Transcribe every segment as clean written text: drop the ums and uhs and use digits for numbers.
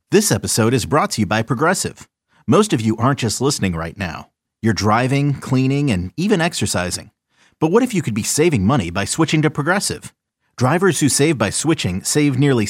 This episode is brought to you by Progressive. Most of you aren't just listening right now. You're driving, cleaning, and even exercising. But what if you could be saving money by switching to Progressive? Drivers who save by switching save nearly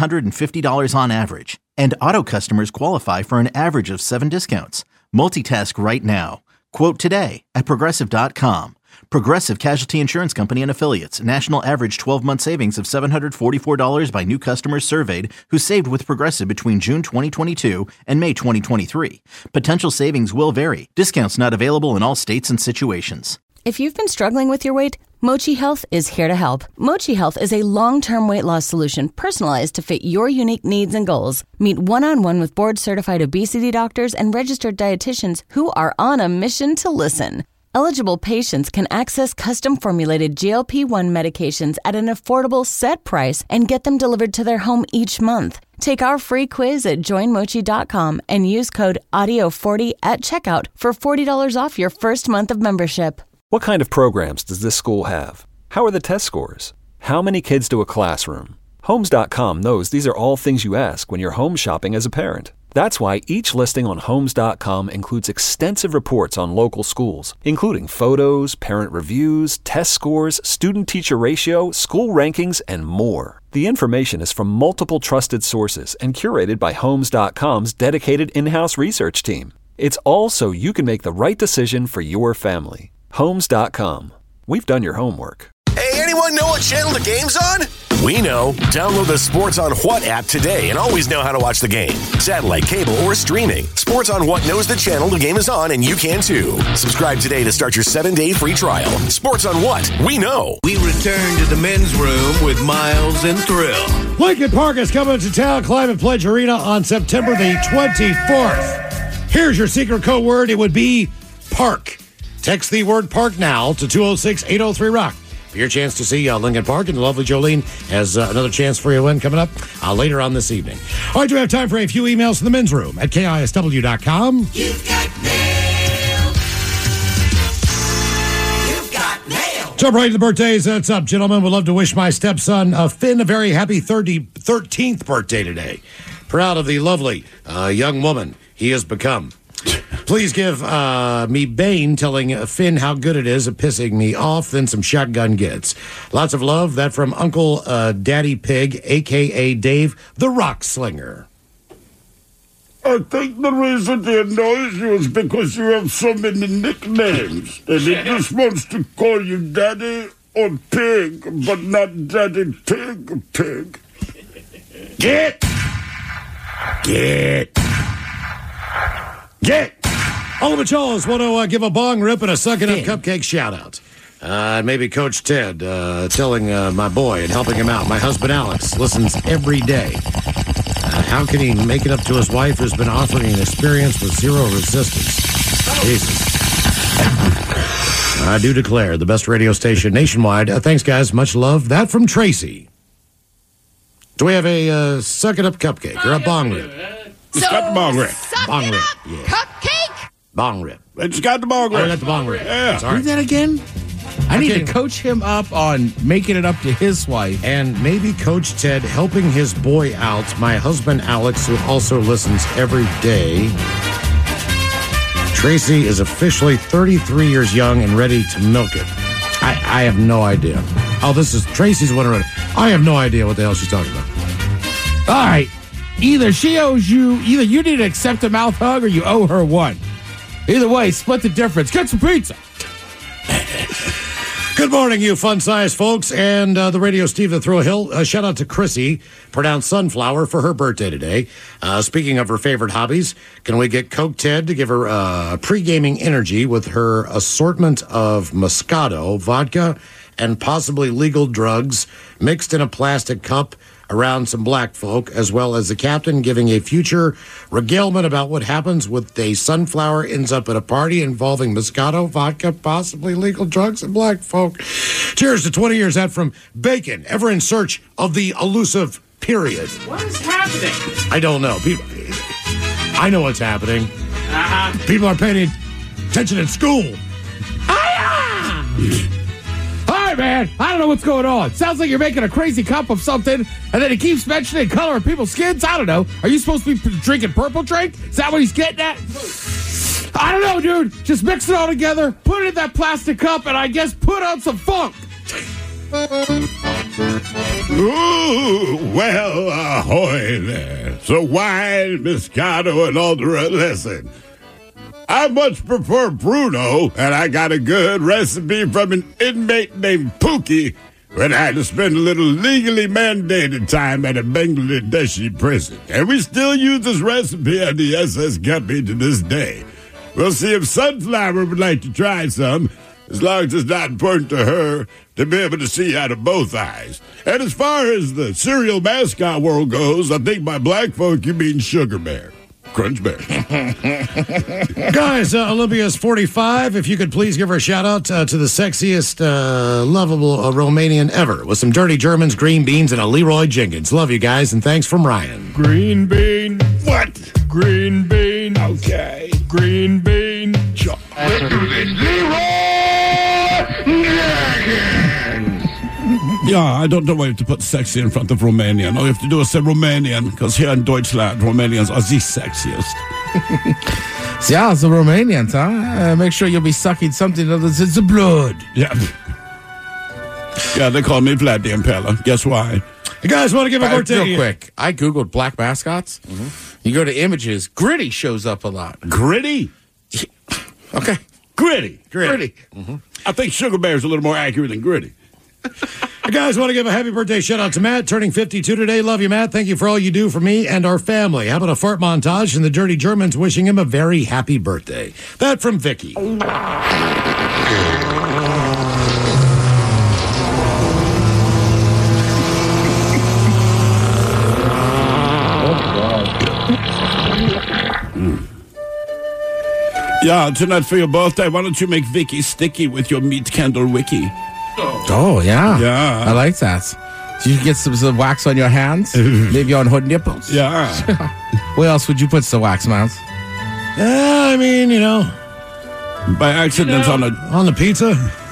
$750 on average. And auto customers qualify for an average of 7 discounts. Multitask right now. Quote today at Progressive.com. Progressive Casualty Insurance Company and Affiliates. National average 12-month savings of $744 by new customers surveyed who saved with Progressive between June 2022 and May 2023. Potential savings will vary. Discounts not available in all states and situations. If you've been struggling with your weight, Mochi Health is here to help. Mochi Health is a long-term weight loss solution personalized to fit your unique needs and goals. Meet one-on-one with board-certified obesity doctors and registered dietitians who are on a mission to listen. Eligible patients can access custom-formulated GLP-1 medications at an affordable set price and get them delivered to their home each month. Take our free quiz at joinmochi.com and use code AUDIO40 at checkout for $40 off your first month of membership. What kind of programs does this school have? How are the test scores? How many kids do a classroom? Homes.com knows these are all things you ask when you're home shopping as a parent. That's why each listing on Homes.com includes extensive reports on local schools, including photos, parent reviews, test scores, student-teacher ratio, school rankings, and more. The information is from multiple trusted sources and curated by Homes.com's dedicated in-house research team. It's all so you can make the right decision for your family. Homes.com. We've done your homework. Hey, anyone know what channel the game's on? We know. Download the Sports on What app today and always know how to watch the game. Satellite, cable, or streaming. Sports on What knows the channel the game is on, and you can too. Subscribe today to start your 7-day free trial. Sports on What? We know. We return to the men's room with Miles and Thrill. Lincoln Park is coming to town, Climate Pledge Arena on September the 24th. Here's your secret code word. It would be park. Text the word park now to 206-803-ROCK. For your chance to see Lincoln Park, and the lovely Jolene has another chance for you to win coming up later on this evening. All right, do we have time for a few emails to the men's room at KISW.com? You've got mail. You've got mail. Jump right to the birthdays. That's up, gentlemen. Would love to wish my stepson, Finn, a very happy 13th birthday today. Proud of the lovely young woman he has become. Please give me Bane telling Finn how good it is at pissing me off, then some shotgun gets. Lots of love. That from Uncle Daddy Pig, a.k.a. Dave the Rock Slinger. I think the reason he annoys you is because you have so many nicknames. And he just wants to call you Daddy or Pig, but not Daddy Pig. Get! All the Chaws want to give a bong rip and a sucking up cupcake shout-out. Maybe Coach Ted telling my boy and helping him out. My husband Alex listens every day. How can he make it up to his wife who's been offering an experience with zero resistance? Jesus. I do declare the best radio station nationwide. Thanks, guys. Much love. That from Tracy. Do we have a suck it up cupcake or a bong rip? It's got the bong rip. Bong rip. Yeah. Cupcake? Bong rip. It's got the bong rip. I got the bong rip. Yeah. Sorry. Do that again? I need to coach him up on making it up to his wife. And maybe Coach Ted helping his boy out, my husband Alex, who also listens every day. Tracy is officially 33 years young and ready to milk it. I have no idea. Oh, this is Tracy's one already. I have no idea what the hell she's talking about. All right. Either she owes you, either you need to accept a mouth hug or you owe her one. Either way, split the difference. Get some pizza. Good morning, you fun-sized folks, and the radio Steve the Thrill Hill. Shout out to Chrissy, pronounced Sunflower, for her birthday today. Speaking of her favorite hobbies, can we get Coke Ted to give her pre-gaming energy with her assortment of Moscato, vodka, and possibly legal drugs mixed in a plastic cup around some black folk, as well as the captain giving a future regalement about what happens with a sunflower ends up at a party involving Moscato, vodka, possibly legal drugs, and black folk. Cheers to 20 years out from Bacon, ever in search of the elusive period. What is happening? I don't know. I know what's happening. People are paying attention in school. All right, Hey, man, I don't know what's going on. Sounds like you're making a crazy cup of something, and then he keeps mentioning color of people's skins. I don't know. Are you supposed to be drinking purple drink? Is that what he's getting at? I don't know, dude. Just mix it all together, put it in that plastic cup, and I guess put on some funk. Ooh, well, ahoy there. So wine, Moscato, and Aldera, listen. I much prefer Bruno, and I got a good recipe from an inmate named Pookie when I had to spend a little legally mandated time at a Bangladeshi prison. And we still use this recipe on the SS Guppy to this day. We'll see if Sunflower would like to try some, as long as it's not important to her to be able to see out of both eyes. And as far as the cereal mascot world goes, I think by black folk you mean Sugar Bear. Crunch Bear. Guys, Olympia's 45. If you could please give her a shout-out to the sexiest, lovable Romanian ever with some dirty Germans, green beans, and a Leroy Jenkins. Love you guys, and thanks from Ryan. Green bean. What? Green bean. Okay. Green bean. Let's do this. Leroy Jenkins. Yeah, I don't know why you have to put sexy in front of Romanian. All you have to do is say Romanian, because here in Deutschland, Romanians are the sexiest. Yeah, it's the Romanians, huh? Make sure you'll be sucking something other than the blood. Yeah. Yeah, they call me Vlad the Impaler. Guess why? You guys want to give a birthday? Real quick, I Googled black mascots. You go to images, Gritty shows up a lot. Gritty? Okay. Gritty. Mm-hmm. I think Sugar Bear is a little more accurate than Gritty. You guys want to give a happy birthday shout out to Matt, turning 52 today. Love you, Matt. Thank you for all you do for me and our family. How about a fart montage and the Dirty Germans wishing him a very happy birthday? That from Vicky. Yeah, tonight for your birthday, why don't you make Vicky sticky with your meat candle wiki? Oh, yeah. Yeah. I like that. So you can get some wax on your hands, maybe on her nipples. Yeah. Where else would you put some wax, Miles? I mean, By accident on the pizza.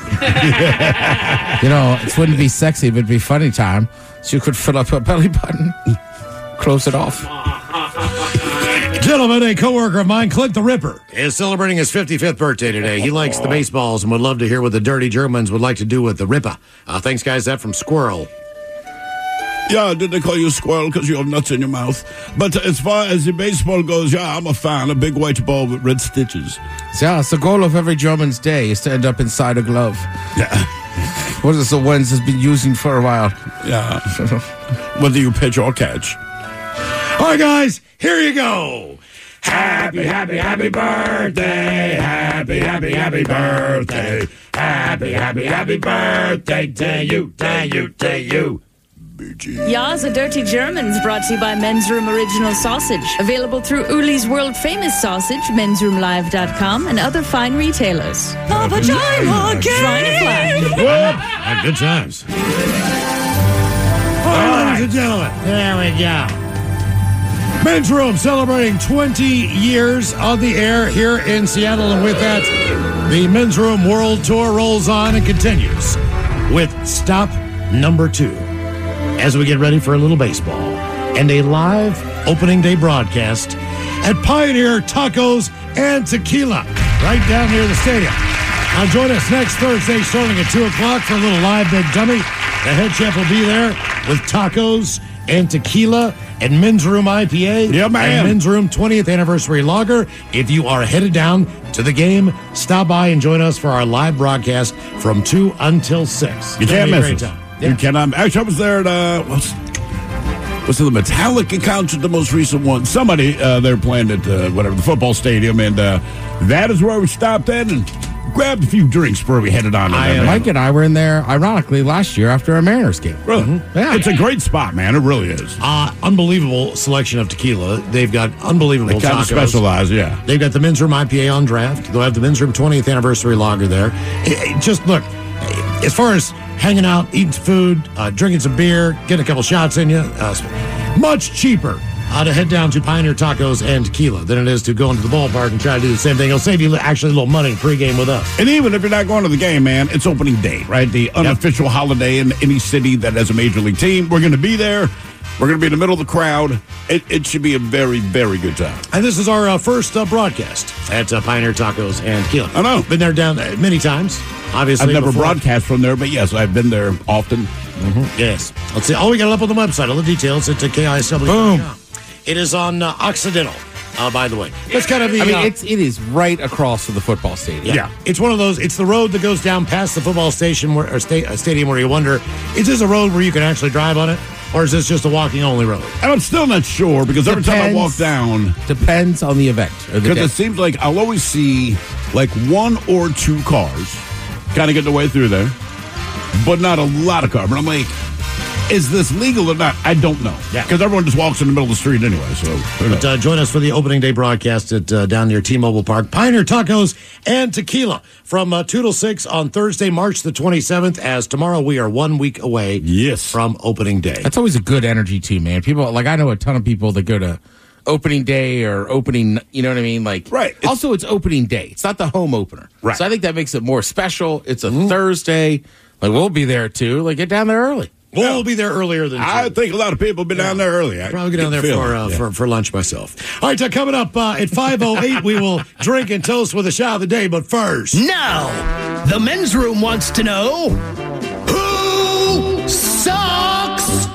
It wouldn't be sexy, but it'd be funny time. So you could fill up her belly button, close it off. Gentlemen, a coworker of mine, Clint the Ripper, is celebrating his 55th birthday today. He likes the baseballs and would love to hear what the Dirty Germans would like to do with the Ripper. Thanks, guys. That from Squirrel. Yeah, did they call you squirrel because you have nuts in your mouth? But as far as the baseball goes, yeah, I'm a fan. A big white ball with red stitches. Yeah, it's the goal of every German's day is to end up inside a glove. Yeah. What is the ones has been using for a while? Yeah. Whether you pitch or catch. All right, guys, here you go. Happy, happy, happy birthday. Happy, happy, happy birthday. Happy, happy, happy birthday to you, to you, to you. Ya's a Dirty Germans brought to you by Men's Room Original Sausage. Available through Uli's World Famous Sausage, mensroomlive.com, and other fine retailers. The vagina game. Good times. All right, ladies and gentlemen, there we go. Men's Room celebrating 20 years on the air here in Seattle. And with that, the Men's Room World Tour rolls on and continues with stop number 2 as we get ready for a little baseball and a live opening day broadcast at Pioneer Tacos and Tequila right down near the stadium. Now join us next Thursday starting at 2 o'clock for a little live Big Dummy. The head chef will be there with tacos and tequila and Men's Room IPA and Men's Room 20th Anniversary Lager. If you are headed down to the game, stop by and join us for our live broadcast from 2 until 6. You can't miss it. Yeah. You cannot. Actually, I was there at, what's the Metallica concert, the most recent one? Somebody, they're playing at, the football stadium, and that is where we stopped at and grabbed a few drinks before we headed on. Mike and I were in there, ironically, last year after a Mariners game. Really? Mm-hmm. Yeah. It's a great spot, man. It really is. Unbelievable selection of tequila. They've got unbelievable They kind of tacos. specialize, yeah. They've got the Men's Room IPA on draft. They'll have the Men's Room 20th Anniversary Lager there. Just look, as far as hanging out, eating food, drinking some beer, getting a couple shots in you, much cheaper to head down to Pioneer Tacos and Tequila than it is to go into the ballpark and try to do the same thing. It'll save you actually a little money pregame with us. And even if you're not going to the game, man, it's opening day, right? The unofficial holiday in any city that has a major league team. We're going to be there. We're going to be in the middle of the crowd. It should be a very, very good time. And this is our first broadcast at Pioneer Tacos and Tequila. I know. Been there down many times, obviously. I've never before. broadcast from there, but yes, I've been there often. Yes. Let's see. Oh, we got it up on the website. All the details at KISW.com. Boom. It is on Occidental, by the way. That's kind of the... I mean, it is right across from the football stadium. Yeah. It's one of those, it's the road that goes down past the football station stadium where you wonder, is this a road where you can actually drive on it? Or is this just a walking-only road? And I'm still not sure because every time I walk down... Depends on the event. Because it seems like I'll always see like one or two cars kind of get their way through there, but not a lot of cars. And I'm like, is this legal or not? I don't know. Yeah. Because everyone just walks in the middle of the street anyway. So, but join us for the opening day broadcast at down near T-Mobile Park. Pioneer Tacos and Tequila from 2 till 6 on Thursday, March the 27th, as tomorrow we are 1 week away from opening day. That's always a good energy, too, man. People, like, I know a ton of people that go to opening day or opening, you know what I mean? Like, right. Also, it's opening day. It's not the home opener. Right. So I think that makes it more special. It's a Thursday. Like, we'll be there, too. Like, get down there early. We'll be there earlier than I think a lot of people will be down there early. Probably get down there for lunch myself. All right, coming up at 5:08, we will drink and toast with a shot of the day. But first, now the men's room wants to know who sucks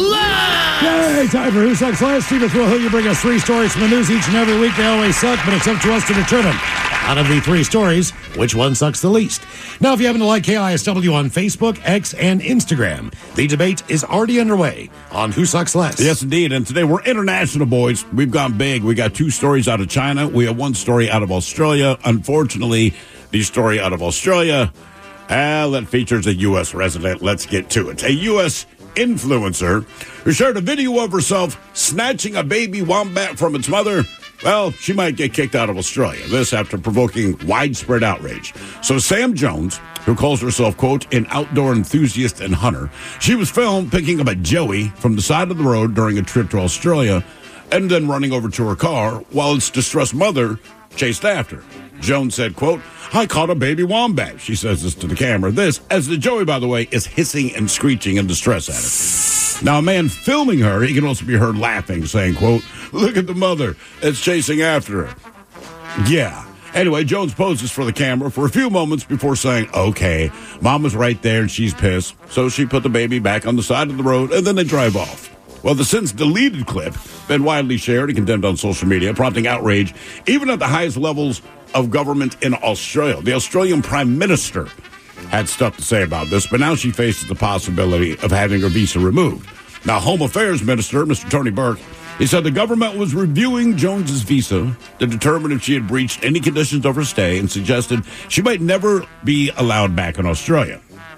last. Yay! Time for Who Sucks Last. Steve Thrill, you bring us 3 stories from the news each and every week. They always suck, but it's up to us to determine out of the 3 stories, which one sucks the least. Now, if you happen to like KISW on Facebook, X, and Instagram, the debate is already underway on Who Sucks Less. Yes, indeed. And today we're international, boys. We've gone big. We got 2 stories out of China. We have 1 story out of Australia. Unfortunately, the story out of Australia, that features a U.S. resident. Let's get to it. A U.S. influencer who shared a video of herself snatching a baby wombat from its mother. Well, she might get kicked out of Australia. This after provoking widespread outrage. So Sam Jones, who calls herself, quote, an outdoor enthusiast and hunter, she was filmed picking up a joey from the side of the road during a trip to Australia and then running over to her car while its distressed mother chased after. Jones said, quote, I caught a baby wombat. She says this to the camera. This, as the joey, by the way, is hissing and screeching in distress at it. Now, a man filming her, he can also be heard laughing, saying, quote, look at the mother. It's chasing after her. Yeah. Anyway, Jones poses for the camera for a few moments before saying, okay, mom was right there and she's pissed. So she put the baby back on the side of the road and then they drive off. Well, the since deleted clip been widely shared and condemned on social media, prompting outrage even at the highest levels of government in Australia. The Australian Prime Minister had stuff to say about this, but now she faces the possibility of having her visa removed. Now, Home Affairs Minister, Mr. Tony Burke, he said the government was reviewing Jones's visa to determine if she had breached any conditions of her stay and suggested she might never be allowed back in Australia.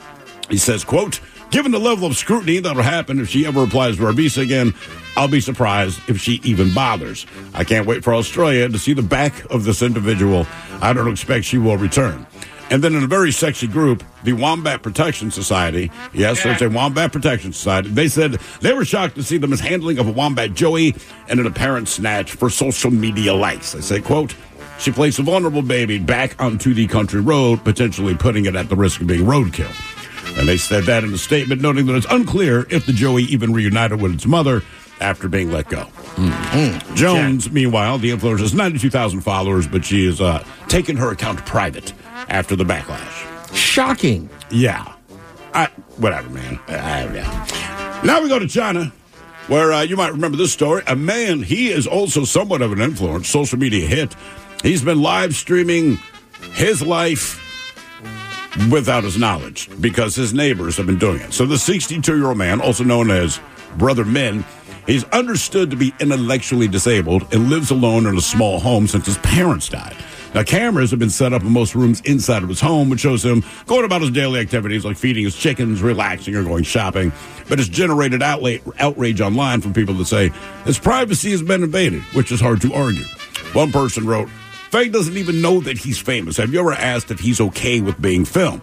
He says, quote, given the level of scrutiny that will happen if she ever applies for her visa again, I'll be surprised if she even bothers. I can't wait for Australia to see the back of this individual. I don't expect she will return. And then in a very sexy group, the Wombat Protection Society, yes, there's a Wombat Protection Society, they said they were shocked to see the mishandling of a wombat joey and an apparent snatch for social media likes. They say, quote, she placed a vulnerable baby back onto the country road, potentially putting it at the risk of being roadkill. And they said that in a statement, noting that it's unclear if the joey even reunited with its mother after being let go. Mm-hmm. Jones, meanwhile, the influencer has 92,000 followers, but she has taken her account private after the backlash. Shocking. Yeah. Whatever, man. Yeah. Now we go to China, where you might remember this story. A man, he is also somewhat of an influencer, social media hit. He's been live streaming his life without his knowledge because his neighbors have been doing it. So the 62-year-old man, also known as Brother Min, he's understood to be intellectually disabled and lives alone in a small home since his parents died. Now, cameras have been set up in most rooms inside of his home, which shows him going about his daily activities like feeding his chickens, relaxing, or going shopping. But it's generated outrage online from people that say his privacy has been invaded, which is hard to argue. One person wrote, Fang doesn't even know that he's famous. Have you ever asked if he's okay with being filmed?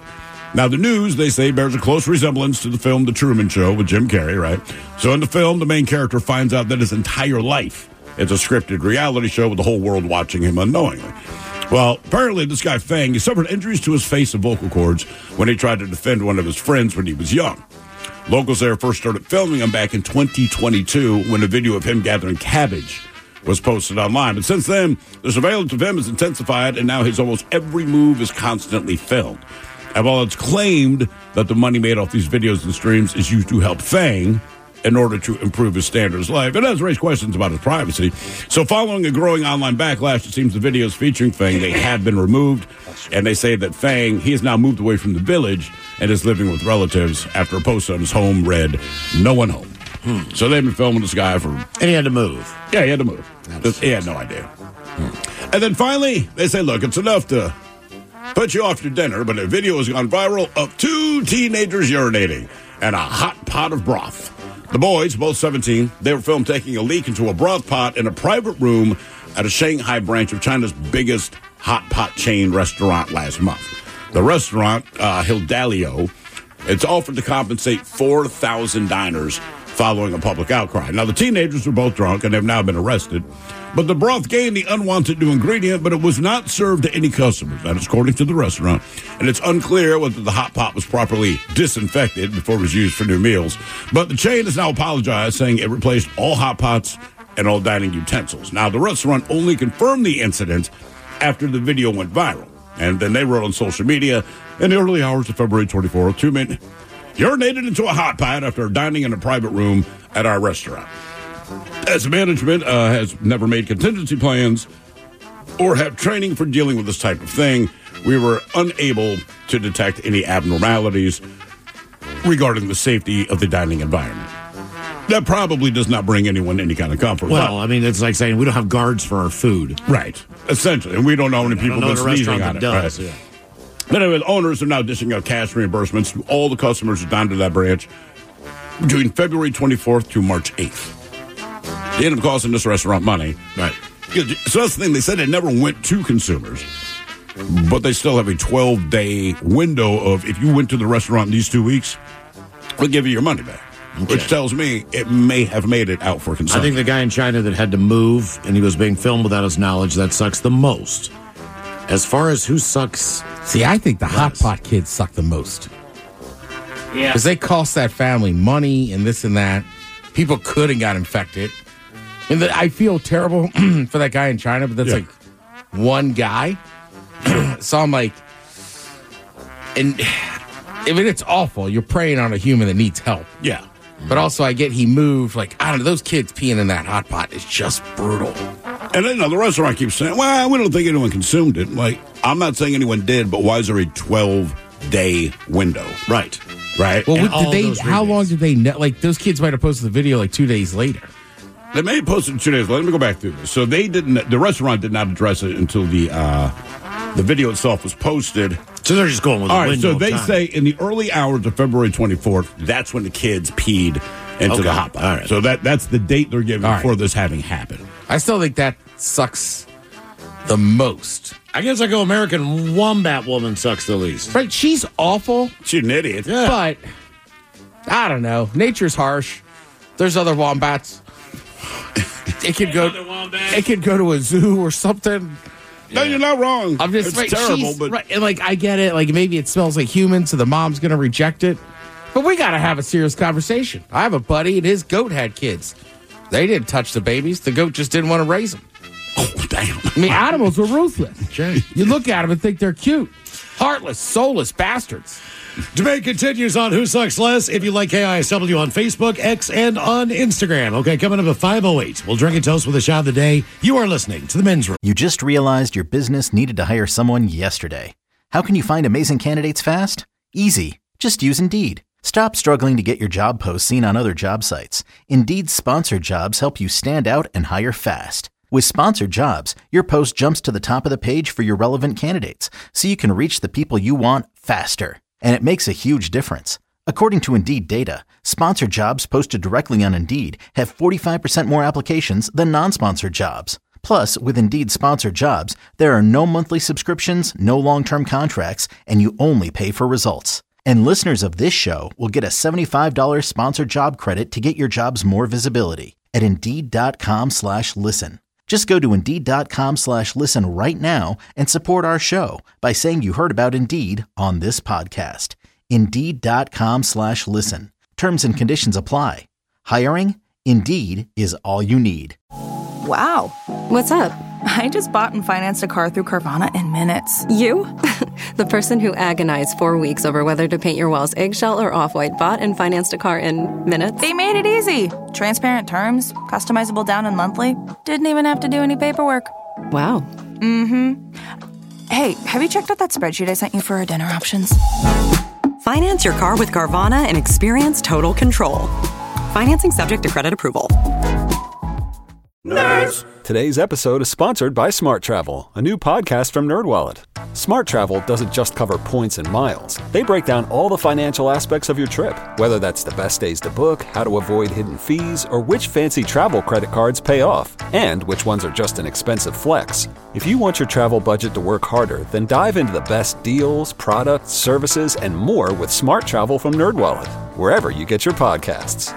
Now, the news, they say, bears a close resemblance to the film The Truman Show with Jim Carrey, right? So in the film, the main character finds out that his entire life is a scripted reality show with the whole world watching him unknowingly. Well, apparently this guy, Fang, he suffered injuries to his face and vocal cords when he tried to defend one of his friends when he was young. Locals there first started filming him back in 2022 when a video of him gathering cabbage was posted online. But since then, the surveillance of him has intensified, and now his almost every move is constantly filmed. And while it's claimed that the money made off these videos and streams is used to help Fang in order to improve his standards of life, it has raised questions about his privacy. So following a growing online backlash, it seems the videos featuring Fang, they have been removed. And they say that Fang, he has now moved away from the village and is living with relatives after a post on his home read, "No one home." So they've been filming this guy for... And he had to move. Yeah, he had to move. He had no idea. And then finally, they say, look, it's enough to put you off your dinner, but a video has gone viral of 2 teenagers urinating in a hot pot of broth. The boys, both 17, they were filmed taking a leak into a broth pot in a private room at a Shanghai branch of China's biggest hot pot chain restaurant last month. The restaurant, Hidalgo, it's offered to compensate 4,000 diners following a public outcry. Now, the teenagers were both drunk and have now been arrested. But the broth gained the unwanted new ingredient, but it was not served to any customers. That is according to the restaurant. And it's unclear whether the hot pot was properly disinfected before it was used for new meals. But the chain has now apologized, saying it replaced all hot pots and all dining utensils. Now, the restaurant only confirmed the incident after the video went viral. And then they wrote on social media, in the early hours of February 24th, 2 men urinated into a hot pot after dining in a private room at our restaurant. As management has never made contingency plans or have training for dealing with this type of thing, we were unable to detect any abnormalities regarding the safety of the dining environment. That probably does not bring anyone any kind of comfort. Well, I mean, it's like saying we don't have guards for our food. Right. Essentially. And we don't know how many people have been sneezing on it. Does, right? yeah. But anyway, the owners are now dishing out cash reimbursements to all the customers who dined to that branch between February 24th to March 8th. They ended up costing this restaurant money. Right. So that's the thing. They said it never went to consumers, but they still have a 12-day window of if you went to the restaurant in these 2 weeks, we'll give you your money back. Okay. Which tells me it may have made it out for consumption. I think the guy in China that had to move and he was being filmed without his knowledge, that sucks the most. As far as who sucks... See, I think the hot pot kids suck the most. Yeah. Because they cost that family money and this and that. People could have got infected. And I feel terrible for that guy in China, but that's like one guy. So I'm like... And I mean, it's awful. You're preying on a human that needs help. Yeah. But also, I get he moved. Like, I don't know, those kids peeing in that hot pot is just brutal. And then the restaurant keeps saying, well, we don't think anyone consumed it. Like, I'm not saying anyone did, but why is there a 12-day window? Right. Right? Well, how long did they know? Like, those kids might have posted the video like 2 days later. They may have posted it 2 days. Let me go back through this. So they didn't, the restaurant did not address it until the video itself was posted. So they're just going with the window. All right, so they say in the early hours of February 24th, that's when the kids peed into the hot pot. All right. So that's the date they're giving for this having happened. I still think that sucks the most. I guess I go American Wombat Woman sucks the least. Right, she's awful. She's an idiot. Yeah. But, I don't know. Nature's harsh. There's other wombats. It could go to a zoo or something. No, you're not wrong. I'm just it's terrible, but right, and like I get it. Like maybe it smells like human, so the mom's gonna reject it. But we gotta have a serious conversation. I have a buddy, and his goat had kids. They didn't touch the babies. The goat just didn't want to raise them. Oh, damn! I mean, animals are ruthless. You look at them and think they're cute, heartless, soulless bastards. Debate continues on Who Sucks Less. If you like KISW on Facebook, X, and on Instagram. Okay, coming up at 5:08. We'll drink a toast with a shot of the day. You are listening to The Men's Room. You just realized your business needed to hire someone yesterday. How can you find amazing candidates fast? Easy. Just use Indeed. Stop struggling to get your job posts seen on other job sites. Indeed's sponsored jobs help you stand out and hire fast. With sponsored jobs, your post jumps to the top of the page for your relevant candidates, so you can reach the people you want faster. And it makes a huge difference. According to Indeed data, sponsored jobs posted directly on Indeed have 45% more applications than non-sponsored jobs. Plus, with Indeed Sponsored Jobs, there are no monthly subscriptions, no long-term contracts, and you only pay for results. And listeners of this show will get a $75 sponsored job credit to get your jobs more visibility at Indeed.com/listen. Just go to Indeed.com/listen right now and support our show by saying you heard about Indeed on this podcast. Indeed.com/listen. Terms and conditions apply. Hiring? Indeed is all you need. Wow. What's up? I just bought and financed a car through Carvana in minutes. You? The person who agonized 4 weeks over whether to paint your walls eggshell or off-white bought and financed a car in minutes? They made it easy. Transparent terms, customizable down and monthly. Didn't even have to do any paperwork. Wow. Mm-hmm. Hey, have you checked out that spreadsheet I sent you for our dinner options? Finance your car with Carvana and experience total control. Financing subject to credit approval. Nerds! Today's episode is sponsored by Smart Travel, a new podcast from NerdWallet. Smart Travel doesn't just cover points and miles. They break down all the financial aspects of your trip, whether that's the best days to book, how to avoid hidden fees, or which fancy travel credit cards pay off, and which ones are just an expensive flex. If you want your travel budget to work harder, then dive into the best deals, products, services, and more with Smart Travel from NerdWallet, wherever you get your podcasts.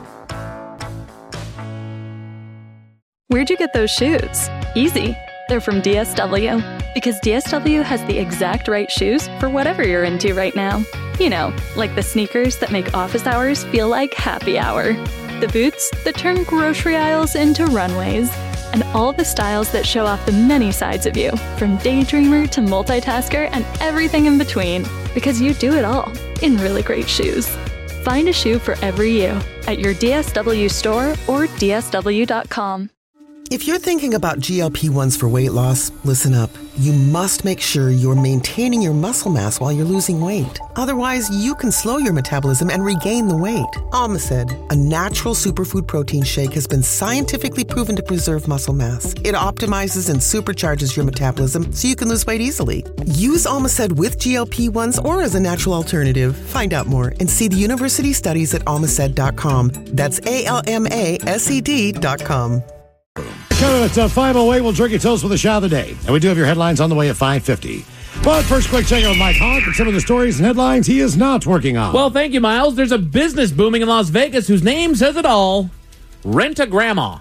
Where'd you get those shoes? Easy. They're from DSW. Because DSW has the exact right shoes for whatever you're into right now. You know, like the sneakers that make office hours feel like happy hour. The boots that turn grocery aisles into runways. And all the styles that show off the many sides of you, from daydreamer to multitasker and everything in between. Because you do it all in really great shoes. Find a shoe for every you at your DSW store or DSW.com. If you're thinking about GLP-1s for weight loss, listen up. You must make sure you're maintaining your muscle mass while you're losing weight. Otherwise, you can slow your metabolism and regain the weight. Almacid, a natural superfood protein shake, has been scientifically proven to preserve muscle mass. It optimizes and supercharges your metabolism so you can lose weight easily. Use Almacid with GLP-1s or as a natural alternative. Find out more and see the university studies at almacid.com. That's ALMASED.com. It's a 5:08. We'll drink your toast with a shot of the day. And we do have your headlines on the way at 5:50. But first, quick check with Mike Hawk and some of the stories and headlines he is not working on. Well, thank you, Miles. There's a business booming in Las Vegas whose name says it all. Rent-A-Grandma.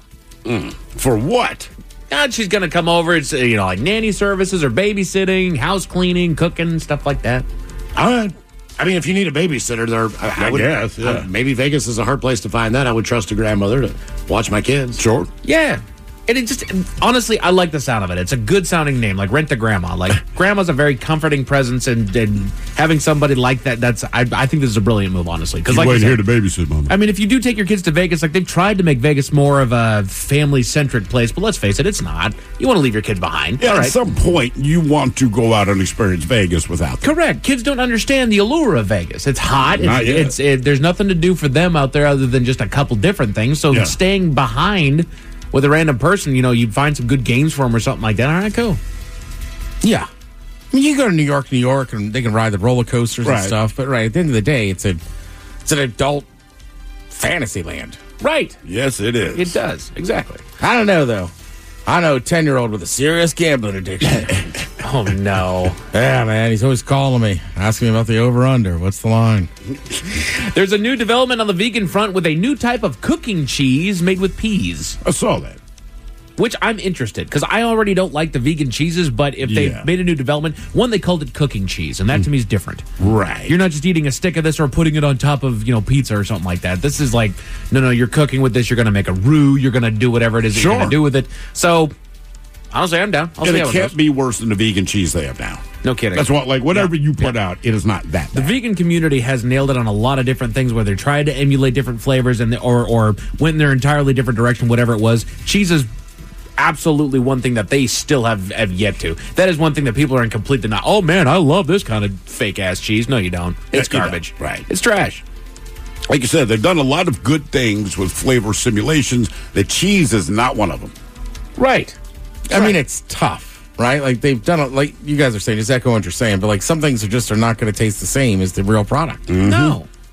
For what? She's going to come over. It's, like nanny services or babysitting, house cleaning, cooking, stuff like that. All right. I mean, if you need a babysitter, I guess. Yeah. Maybe Vegas is a hard place to find that. I would trust a grandmother to watch my kids. Sure. Yeah. And it just, honestly, I like the sound of it. It's a good sounding name, like Rent-A-Grandma. Like, grandma's a very comforting presence, and having somebody like that, I think this is a brilliant move, honestly. She's like waiting here to babysit, Mama. I mean, if you do take your kids to Vegas, like, they've tried to make Vegas more of a family-centric place, but let's face it, it's not. You want to leave your kid behind. Yeah, All right. At some point, you want to go out and experience Vegas without them. Correct. Kids don't understand the allure of Vegas. It's hot. There's nothing to do for them out there other than just a couple different things. So staying behind with a random person, you'd find some good games for them or something like that. All right, cool. Yeah. I mean, you go to New York, and they can ride the roller coasters and stuff. But at the end of the day, it's an adult fantasy land. Right. Yes, it is. It does. Exactly. I don't know, though. I know a 10-year-old with a serious gambling addiction. Oh, no. Yeah, man. He's always calling me, asking me about the over-under. What's the line? There's a new development on the vegan front with a new type of cooking cheese made with peas. I saw that. Which I'm interested, because I already don't like the vegan cheeses, but if they made a new development, one, they called it cooking cheese, and that to me is different. Right. You're not just eating a stick of this or putting it on top of, pizza or something like that. This is like, no, you're cooking with this, you're going to make a roux, you're going to do whatever it is that you're going to do with it. So, honestly, I'm down. And it can't be worse than the vegan cheese they have now. No kidding. That's what, whatever you put out, it is not that bad. The vegan community has nailed it on a lot of different things, where they're trying to emulate different flavors or went in their entirely different direction, whatever it was. Cheese is absolutely one thing that they still have yet to. That is one thing that people are in complete denial. Oh, man, I love this kind of fake-ass cheese. No, you don't. It's garbage. Right. It's trash. Like you said, they've done a lot of good things with flavor simulations. The cheese is not one of them. Right. I mean, it's tough, right? Like, they've done it, like you guys are saying, just echo what you're saying, but, some things are not going to taste the same as the real product. Mm-hmm. No.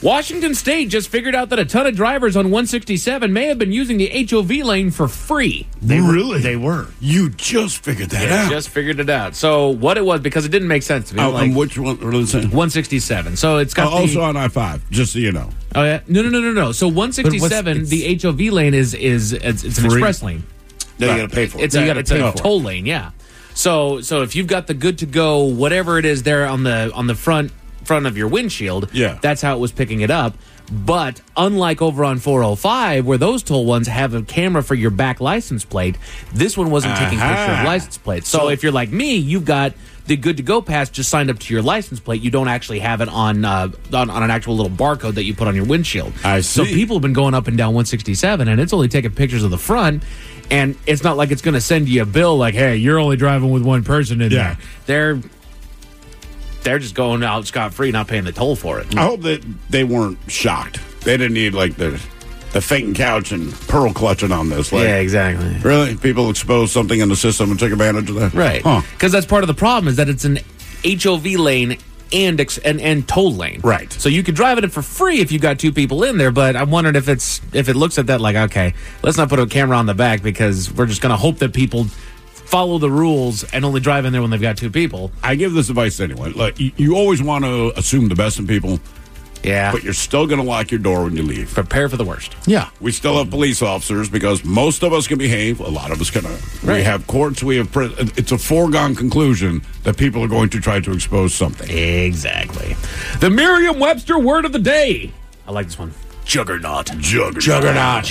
Washington State just figured out that a ton of drivers on 167 may have been using the HOV lane for free. They were. You just figured that out. Just figured it out. So what it was, because it didn't make sense to me. And which one? What are they saying? 167. So it's got also on I-5, just so you know. Oh, yeah? No. So 167, the HOV lane it's an express lane. No, you got to pay for it. It's a toll lane, yeah. So if you've got the good to go, whatever it is there on the front of your windshield, that's how it was picking it up. But unlike over on 405, where those toll ones have a camera for your back license plate, this one wasn't taking a picture of license plates. So if you're like me, you've got the good to go pass just signed up to your license plate. You don't actually have it on an actual little barcode that you put on your windshield. I see. So people have been going up and down 167, and it's only taking pictures of the front. And it's not like it's going to send you a bill like, hey, you're only driving with one person in there. They're just going out scot-free, not paying the toll for it. I hope that they weren't shocked. They didn't need, like, the fainting couch and pearl clutching on this. Like, yeah, exactly. Really? People expose something in the system and take advantage of that? Right. Because that's part of the problem is that it's an HOV lane and toll lane. Right. So you could drive it for free if you got two people in there, but I'm wondering if it looks at that like, okay, let's not put a camera on the back because we're just going to hope that people follow the rules and only drive in there when they've got two people. I give this advice to anyone. Like, you always want to assume the best in people. Yeah. But you're still going to lock your door when you leave. Prepare for the worst. Yeah. We still have police officers because most of us can behave. A lot of us cannot. Right. We have courts. We have it's a foregone conclusion that people are going to try to expose something. Exactly. The Merriam-Webster word of the day. I like this one. Juggernaut. Juggernaut.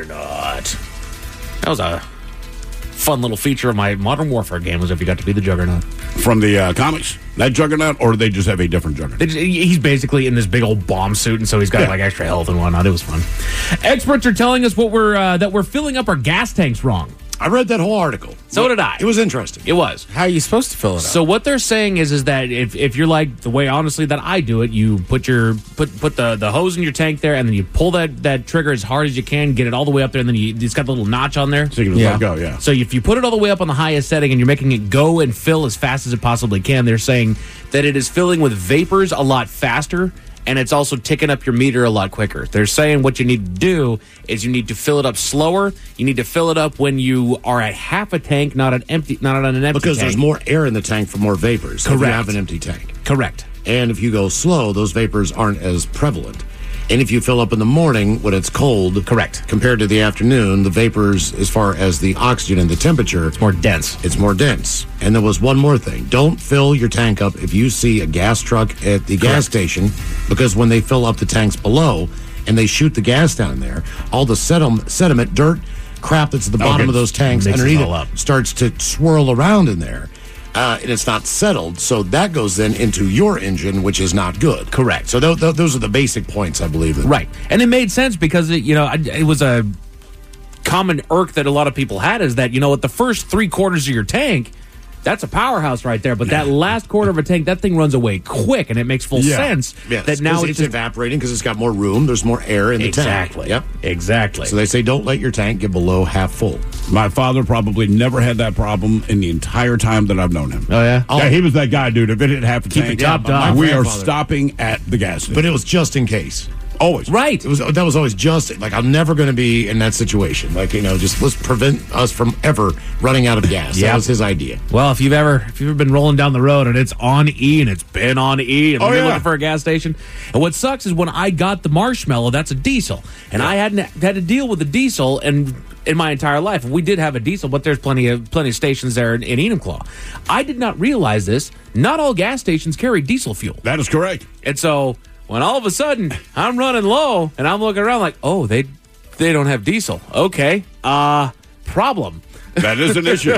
That was a fun little feature of my Modern Warfare game was if you got to be the Juggernaut. From the comics? That Juggernaut, or they just have a different Juggernaut? He's basically in this big old bomb suit, and so he's got like extra health and whatnot. It was fun. Experts are telling us that we're filling up our gas tanks wrong. I read that whole article. So did I. It was interesting. It was. How are you supposed to fill it up? So what they're saying is that if you're like the way, honestly, that I do it, you put the hose in your tank there, and then you pull that trigger as hard as you can, get it all the way up there, and then it's got the little notch on there. So you can let go, yeah. So if you put it all the way up on the highest setting and you're making it go and fill as fast as it possibly can, they're saying that it is filling with vapors a lot faster, and it's also ticking up your meter a lot quicker. They're saying what you need to do is you need to fill it up slower. You need to fill it up when you are at half a tank, not on an empty because tank. There's more air in the tank for more vapors. Correct. If you have an empty tank. Correct. And if you go slow, those vapors aren't as prevalent. And if you fill up in the morning when it's cold, correct, compared to the afternoon, the vapors, as far as the oxygen and the temperature, it's more dense. It's more dense. And there was one more thing. Don't fill your tank up if you see a gas truck at the gas station, because when they fill up the tanks below and they shoot the gas down there, all the sediment, dirt, crap that's at the bottom of those tanks underneath it starts to swirl around in there. And it's not settled, so that goes then into your engine, which is not good. Correct. So those are the basic points, I believe. Right. And it made sense because, it was a common irk that a lot of people had is that, at the first 3/4 of your tank, that's a powerhouse right there. But that last quarter of a tank, that thing runs away quick, and it makes full sense. Yes, that now it's evaporating because it's got more room. There's more air in the tank. Exactly. Yep. Exactly. So they say don't let your tank get below half full. My father probably never had that problem in the entire time that I've known him. Oh, yeah? Yeah, he was that guy, dude. If it hit half a tank, it topped off. we are stopping at the gas station. But it was just in case. Always. Right. That was always just, like, I'm never going to be in that situation. Like, just let's prevent us from ever running out of gas. That was his idea. Well, if you've ever been rolling down the road and it's on E and it's been on E and you're looking for a gas station. And what sucks is when I got the Marshmallow, that's a diesel. And I hadn't had to deal with a diesel in my entire life. We did have a diesel, but there's plenty of stations there in Enumclaw. I did not realize this. Not all gas stations carry diesel fuel. That is correct. And so when all of a sudden I'm running low and I'm looking around like, oh, they don't have diesel. Okay. Problem. That is an issue.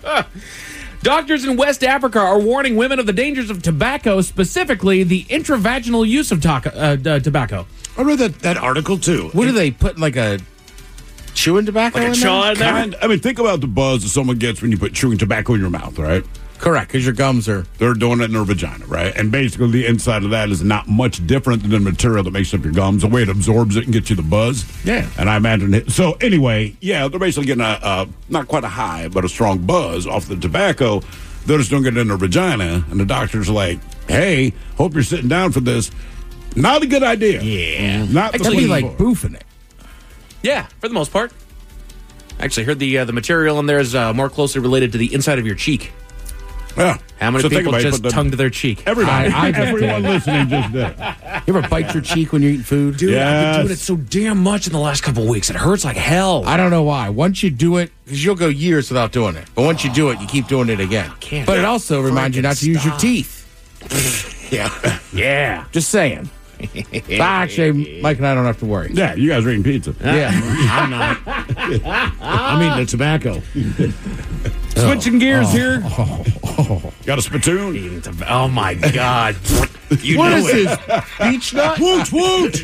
Doctors in West Africa are warning women of the dangers of tobacco, specifically the intravaginal use of tobacco. I read that article, too. What do they put, like a chewing tobacco like in a chaw in there? I mean, think about the buzz that someone gets when you put chewing tobacco in your mouth, right? Correct, because your gums are... They're doing it in their vagina, right? And basically the inside of that is not much different than the material that makes up your gums. The way it absorbs it and gets you the buzz. Yeah. And I imagine it. So anyway, they're basically getting a not quite a high, but a strong buzz off the tobacco. They're just doing it in their vagina. And the doctor's like, hey, hope you're sitting down for this. Not a good idea. Yeah. Not That'd be like boofing it. Yeah, for the most part. Actually, heard the material in there is more closely related to the inside of your cheek. Yeah. How many people just tongue to their cheek? Everybody. I just Everyone listening just did. You ever bite your cheek when you're eating food? Dude, I've been doing it so damn much in the last couple of weeks. It hurts like hell. I don't know why. Once you do it, because you'll go years without doing it. But once you do it, you keep doing it again. But it also reminds you not to use your teeth. Yeah. Yeah. Just saying. Actually, Mike and I don't have to worry. Yeah, you guys are eating pizza. Yeah. I'm not. I'm eating the tobacco. Switching gears here. Got a spittoon? Oh, my God. You What know is it. this? Beach nut? Woot, woot.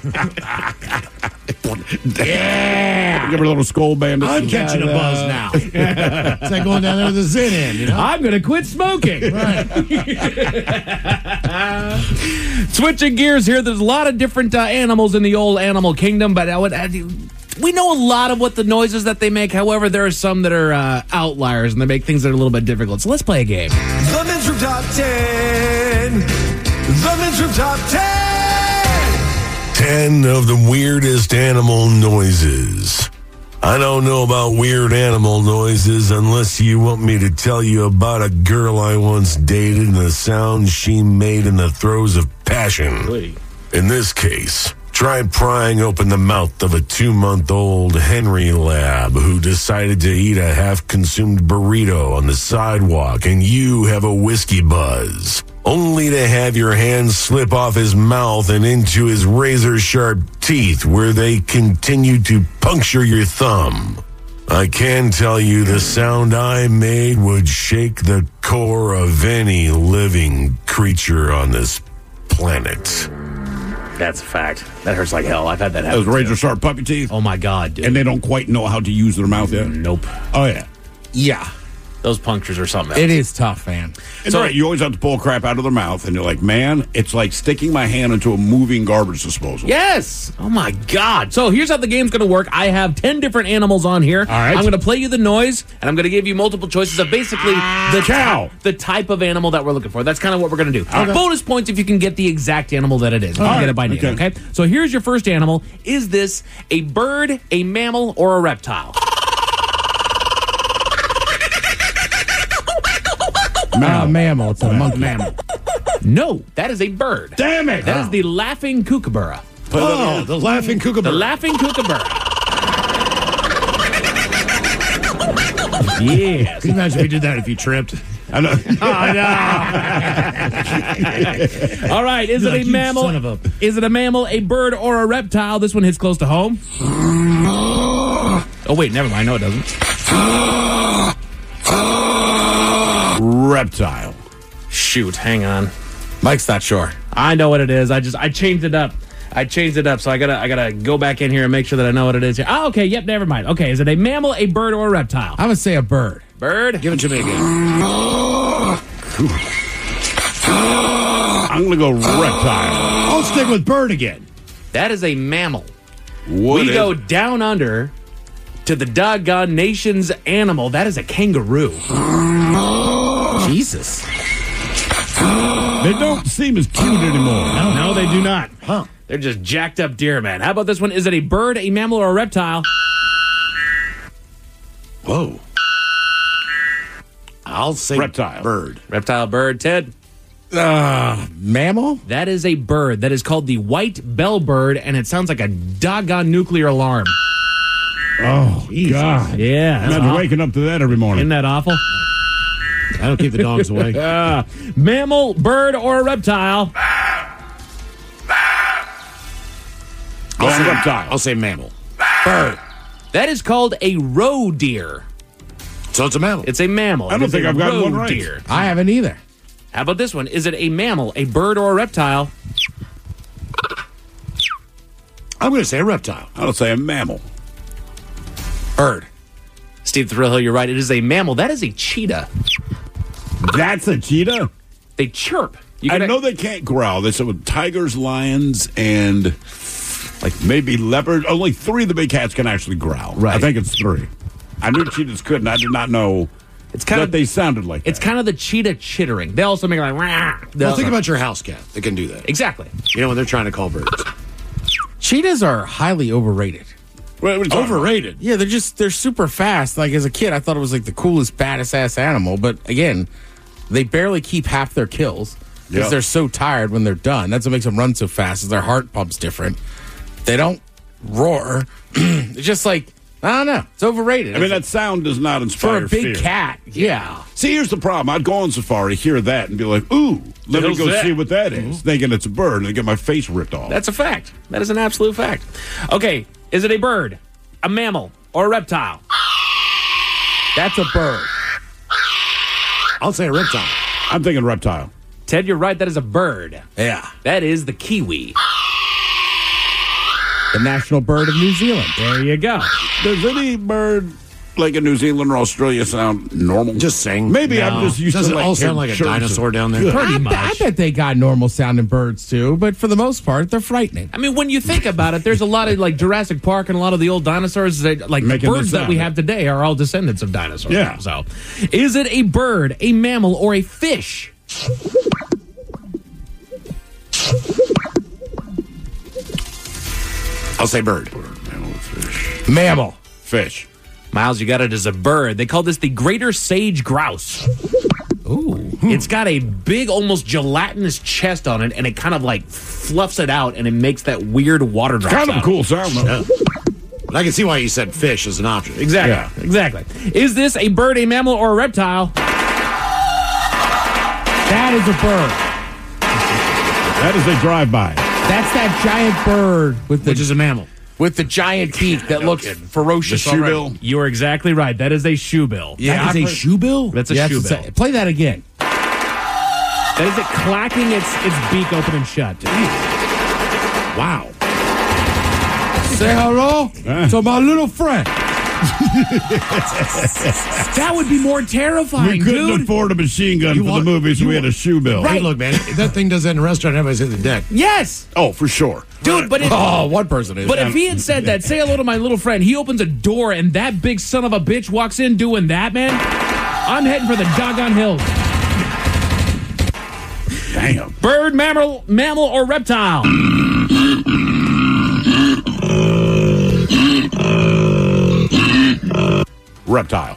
Yeah. Give her a little skull bandage. I'm catching a buzz now. It's like going down there with a Zin in, you know? I'm going to quit smoking. Right. Switching gears here. There's a lot of different animals in the old animal kingdom, but we know a lot of what the noises that they make. However, there are some that are outliers, and they make things that are a little bit difficult. So let's play a game. The Men's Room Top 10. The Men's Room Top 10. 10 of the weirdest animal noises. I don't know about weird animal noises unless you want me to tell you about a girl I once dated and the sound she made in the throes of passion. In this case, try prying open the mouth of a 2-month-old Henry lab who decided to eat a half-consumed burrito on the sidewalk, and you have a whiskey buzz, only to have your hand slip off his mouth and into his razor-sharp teeth where they continue to puncture your thumb. I can tell you the sound I made would shake the core of any living creature on this planet. That's a fact. That hurts like hell. I've had that happen. Those razor-sharp puppy teeth. Oh, my God, dude. And they don't quite know how to use their mouth yet? Nope. Oh, yeah. Yeah. Those punctures are something else. It is tough, man. It's all right. You always have to pull crap out of their mouth, and you're like, man, it's like sticking my hand into a moving garbage disposal. Yes. Oh, my God. So here's how the game's going to work. I have 10 different animals on here. All right. I'm going to play you the noise, and I'm going to give you multiple choices of basically the type of animal that we're looking for. That's kind of what we're going to do. Okay. Bonus points if you can get the exact animal that it is. If you can get it by name, okay? So here's your first animal. Is this a bird, a mammal, or a reptile? Mammal. It's a monkey. Mammal. No, that is a bird. Damn it. That is the laughing kookaburra. Oh, the laughing kookaburra. The laughing kookaburra. Yeah. Can you imagine if we did that if you tripped? I know. All right. Is it a mammal? Is it a mammal, a bird, or a reptile? This one hits close to home. Oh, wait. Never mind. No, it doesn't. Reptile. Shoot. Hang on. Mike's not sure. I know what it is. I changed it up. So I gotta go back in here and make sure that I know what it is here. Oh, okay. Yep. Never mind. Okay. Is it a mammal, a bird, or a reptile? I would say a bird. Bird. Give it to me again. I'm going to go reptile. I'll stick with bird again. That is a mammal. What we is go down under to the doggone nation's animal. That is a kangaroo. Jesus. They don't seem as cute anymore. No, they do not. Huh. They're just jacked up deer, man. How about this one? Is it a bird, a mammal, or a reptile? Whoa. I'll say reptile. Bird. Reptile, bird. Ted? Mammal? That is a bird. That is called the white bellbird, and it sounds like a doggone nuclear alarm. Oh, Jesus. God. Yeah. Imagine waking up to that every morning. Isn't that awful? That'll keep the dogs away. Mammal, bird, or a reptile? I'll say mammal. Bird. That is called a roe deer. So it's a mammal. It's a mammal. I don't think I've gotten one right. Deer. I haven't either. How about this one? Is it a mammal, a bird, or a reptile? I'm going to say a reptile. I'll say a mammal. Bird. Steve Thrill, you're right. It is a mammal. That is a cheetah. That's a cheetah? They chirp. I know they can't growl. They said with tigers, lions, and like maybe leopards. Only 3 of the big cats can actually growl. Right. I think it's 3. I knew cheetahs couldn't. I did not know It's kind of they sounded like that. It's kind of the cheetah chittering. They also make like rah. Well, think about your house cat that can do that. Exactly. You know when they're trying to call birds. Cheetahs are highly overrated. Overrated? Yeah, they're super fast. Like as a kid, I thought it was like the coolest, baddest ass animal. But again, they barely keep half their kills because they're so tired when they're done. That's what makes them run so fast. Is their heart pumps different. They don't roar. It's just like, I don't know. It's overrated. I mean, that sound does not inspire for a big fear. cat. Yeah. See, here's the problem. I'd go on safari, hear that, and be like, ooh, let me go see what that is. Thinking it's a bird, and I get my face ripped off. That's a fact. That is an absolute fact. Okay, is it a bird, a mammal, or a reptile? That's a bird. I'll say a reptile. I'm thinking reptile. Ted, you're right. That is a bird. Yeah. That is the kiwi. The national bird of New Zealand. There you go. Does any bird like in New Zealand or Australia sound normal? Just sing. Maybe I'm just used Does to it like all sound like a dinosaur down there? I bet they got normal sounding birds too, but for the most part, they're frightening. I mean, when you think about it, there's a lot of like Jurassic Park and a lot of the old dinosaurs that, like Making the birds this that sound. we have today are all descendants of dinosaurs. Yeah. So, is it a bird, a mammal, or a fish? I'll say bird. Mammal, fish. Mammal. Fish. Miles, you got it as a bird. They call this the greater sage grouse. Ooh. It's got a big, almost gelatinous chest on it, and it kind of like fluffs it out, and it makes that weird water drop. Kind of a cool sound, though. Yeah. But I can see why you said fish as an option. Exactly. Yeah. Exactly. Is this a bird, a mammal, or a reptile? That is a bird. That is a drive-by. That's that giant bird with the Which is a mammal. with the giant beak that looks ferocious. The already. shoebill. You are exactly right. That is a shoebill. That is a shoebill? That's a Yeah, shoebill. play that again. That is it clacking its beak open and shut. Wow. Say hello to my little friend. That would be more terrifying, We couldn't dude. afford a machine gun for the movie, so we had a shoe bill. Hey, look, man, if that thing does that in a restaurant, everybody's hitting the deck. Yes, Oh, for sure. dude. But if, One person is. but if he had said that, say hello to my little friend. He opens a door and that big son of a bitch walks in doing that, man. I'm heading for the doggone hills. Damn. Bird, mammal, or reptile? Reptile.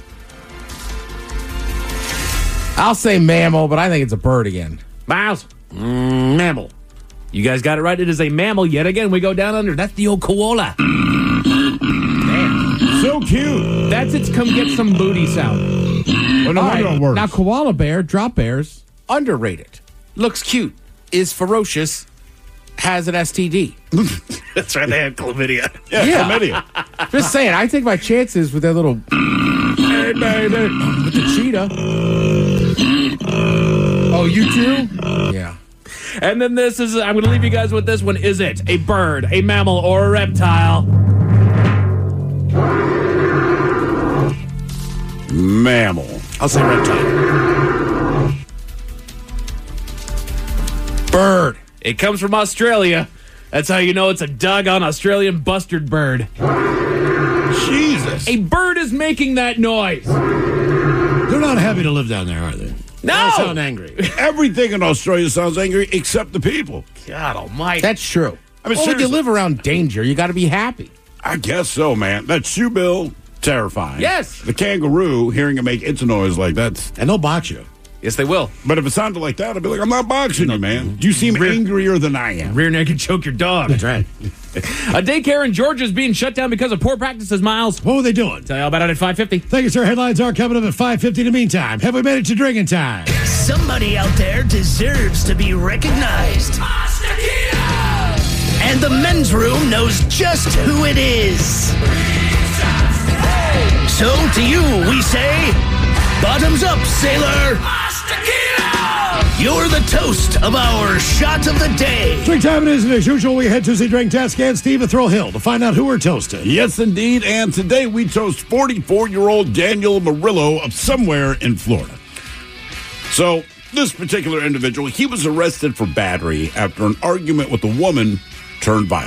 I'll say mammal, but I think it's a bird again. Miles, mammal. You guys got it right. It is a mammal. Yet again, we go down under. That's the old koala. Damn. So cute. That's its come get some booty sound. Well, no All wonder right, it works. now koala bear, drop bears, underrated. Looks cute, is ferocious, has an STD. That's right. They had chlamydia. Yeah, chlamydia. Just saying, I take my chances with that little hey baby with the cheetah. Oh, you too? Yeah. And then this is, I'm going to leave you guys with this one. Is it a bird, a mammal, or a reptile? Mammal. I'll say reptile. Bird. It comes from Australia. That's how you know it's a doggone Australian bustard bird. Jesus. A bird is making that noise. They're not happy to live down there, are they? No! They sound angry. Everything in Australia sounds angry except the people. God almighty. That's true. I mean, Well, when you seriously. live around danger, you got to be happy. I guess so, man. That shoe bill, terrifying. Yes. The kangaroo, hearing it make its noise like that. And they'll box you. Yes, they will. But if it sounded like that, I'd be like, I'm not boxing you, man. You seem angrier than I am. Rear neck and choke your dog. That's right. A daycare in Georgia is being shut down because of poor practices, Miles. What were they doing? Tell you all about it at 5:50. Thank you, sir. Headlines are coming up at 5:50. In the meantime, have we made it to drinking time? Somebody out there deserves to be recognized. And the men's room knows just who it is. So to you, we say, bottoms up, sailor. You're the toast of our shot of the day. Drink time it is, and as usual, we head to the drink test and Steve at Thrill Hill to find out who we're toasting. Yes, indeed. And today we toast 44-year-old Daniel Murillo of somewhere in Florida. So this particular individual, he was arrested for battery after an argument with a woman turned violent.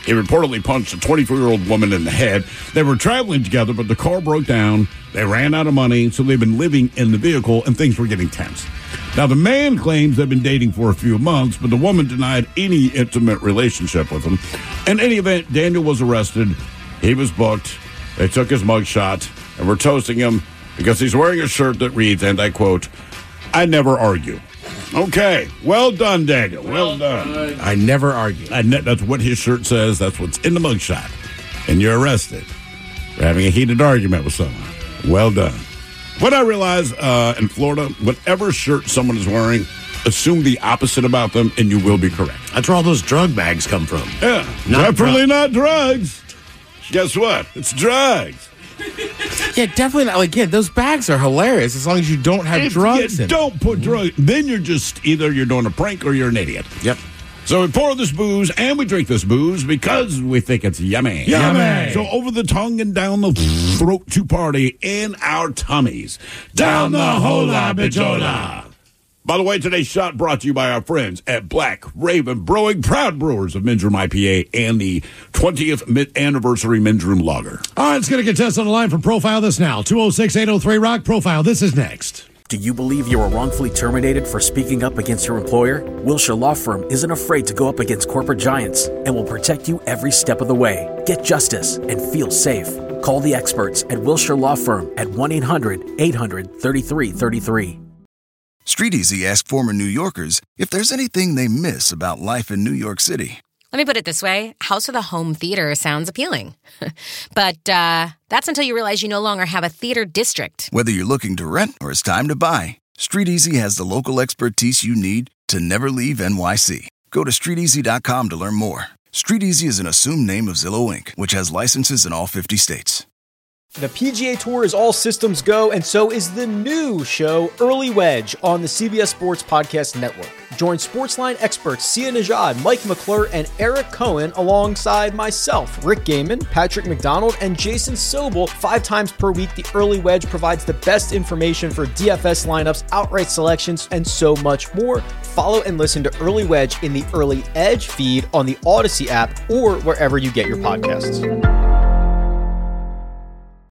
He reportedly punched a 24-year-old woman in the head. They were traveling together, but the car broke down. They ran out of money, so they've been living in the vehicle, and things were getting tense. Now, the man claims they've been dating for a few months, but the woman denied any intimate relationship with him. In any event, Daniel was arrested. He was booked. They took his mugshot, and we're toasting him because he's wearing a shirt that reads, and I quote, "I never argue." Okay, well done, Daniel. Well done. I never argue. That's what his shirt says. That's what's in the mugshot. And you're arrested for having a heated argument with someone. Well done. What I realize in Florida, whatever shirt someone is wearing, assume the opposite about them, and you will be correct. That's where all those drug bags come from. Yeah, definitely not drugs. Guess what? It's drugs. Yeah, definitely not. Like, yeah, those bags are hilarious as long as you don't have drugs in it. Don't put drugs. Then you're just either you're doing a prank or you're an idiot. Yep. So we pour this booze and we drink this booze because we think it's yummy. Yummy. So over the tongue and down the throat to party in our tummies. Down the hola bijola. By the way, today's shot brought to you by our friends at Black Raven Brewing, proud brewers of Men's Room IPA and the 20th anniversary Men's Room Lager. All right, let's get a contestant on the line from Profile This Now. 206-803-ROCK. Profile, this is next. Do you believe you were wrongfully terminated for speaking up against your employer? Wilshire Law Firm isn't afraid to go up against corporate giants and will protect you every step of the way. Get justice and feel safe. Call the experts at Wilshire Law Firm at 1-800-800-3333. Street Easy asked former New Yorkers if there's anything they miss about life in New York City. Let me put it this way. House with a home theater sounds appealing. But that's until you realize you no longer have a theater district. Whether you're looking to rent or it's time to buy, Street Easy has the local expertise you need to never leave NYC. Go to StreetEasy.com to learn more. Street Easy is an assumed name of Zillow Inc., which has licenses in all 50 states. The PGA Tour is all systems go, and so is the new show, Early Wedge, on the CBS Sports Podcast Network. Join Sportsline experts Sia Nejad, Mike McClure, and Eric Cohen alongside myself, Rick Gaiman, Patrick McDonald, and Jason Sobel 5 times per week. The Early Wedge provides the best information for DFS lineups, outright selections, and so much more. Follow and listen to Early Wedge in the Early Edge feed on the Odyssey app or wherever you get your podcasts.